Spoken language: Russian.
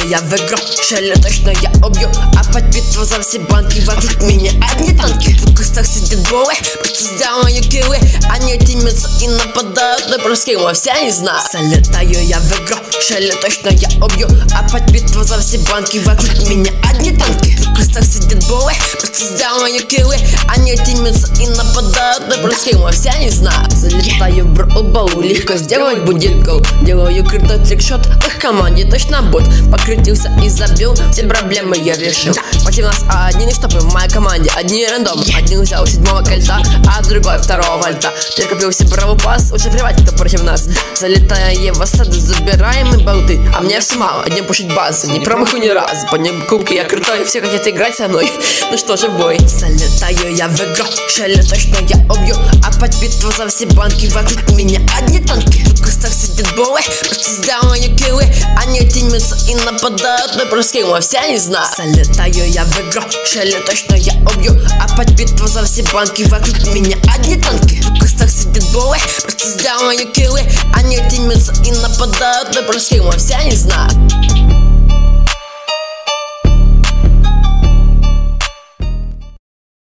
я в игру, шеля точно я убью. Опять битва за все банки, вокруг меня одни танки. В кустах сидят голы, просто сделаю киллы. Они тимятся и нападают, но просто кем вся не знаю. Залетаю я в игру, шеля точно я убью. Опять битва за все банки, вокруг меня одни танки. В кустах сидят голы, просто сделаю киллы. Они тимятся и нападают, но просто кем вся не знаю. Залетаю в броу, легко сделать будет гол. Делаю крутой трикшот, в их команде точно бот. Покрутился и забил, все проблемы я решил. Против нас одни стопы в моей команде, одни рандом. Один взял 7-го кольца, а другой 2-го вольта. Ты купил себе бравый пас, лучше плевать, кто против нас. Залетая в осаду, забираем и болты. А мне все мало, одним пушить базу, не промаху ни разу. Подним кубки, я крутой, все хотят играть со мной. Ну что же, бой. Залетаю я в игру, шеля точно я убью. Опять битва за все банки, вокруг меня одни танки. В кустах сидят болы, просто сделаю киллы. Они тимятся и нападают, но просто кем вся не знаю. Залетаю я в игру, шеля точно я убью. Опять битва за все банки, вокруг меня одни танки. В кустах сидят болы, просто сделаю киллы. Они тимятся и нападают, но просто кем вся не знаю.